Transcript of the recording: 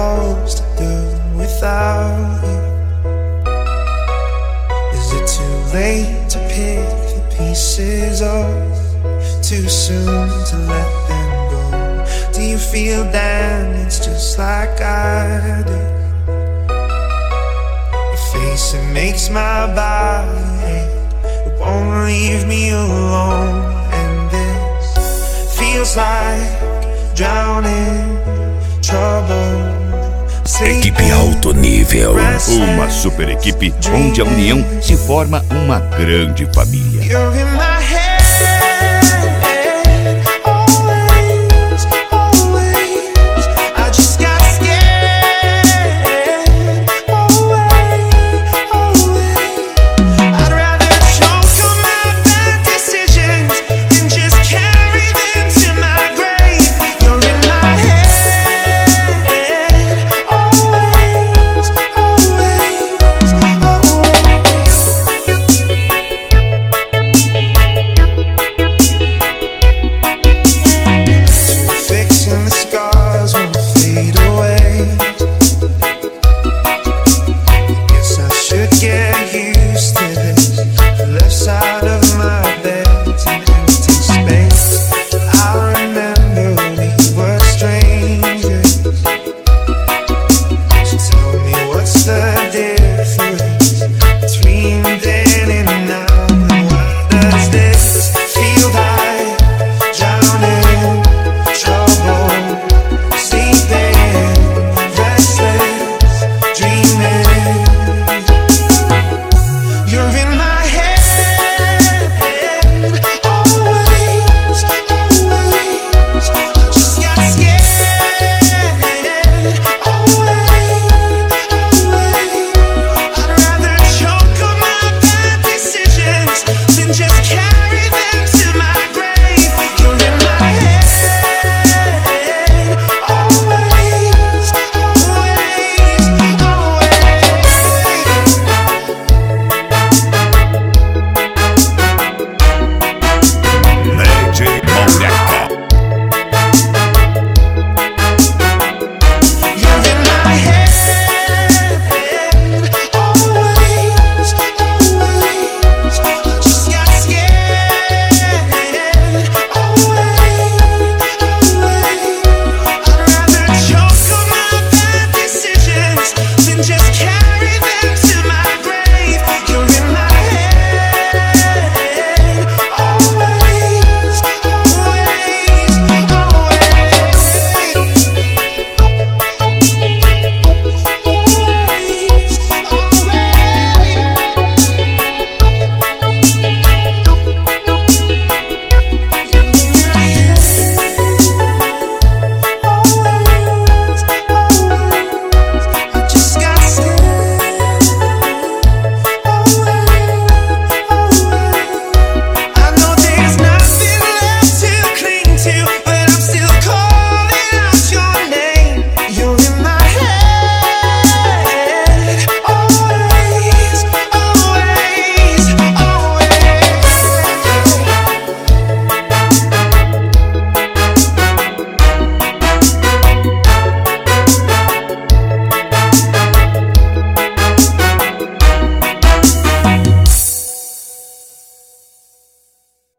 supposed to do without you? Is it too late to pick the pieces up? Too soon to let them go? Do you feel damaged just like I do? Your face, it makes my body ache. It won't leave me alone. And this feels like drowning trouble. Equipe alto nível. Uma super equipe onde a união se forma uma grande família.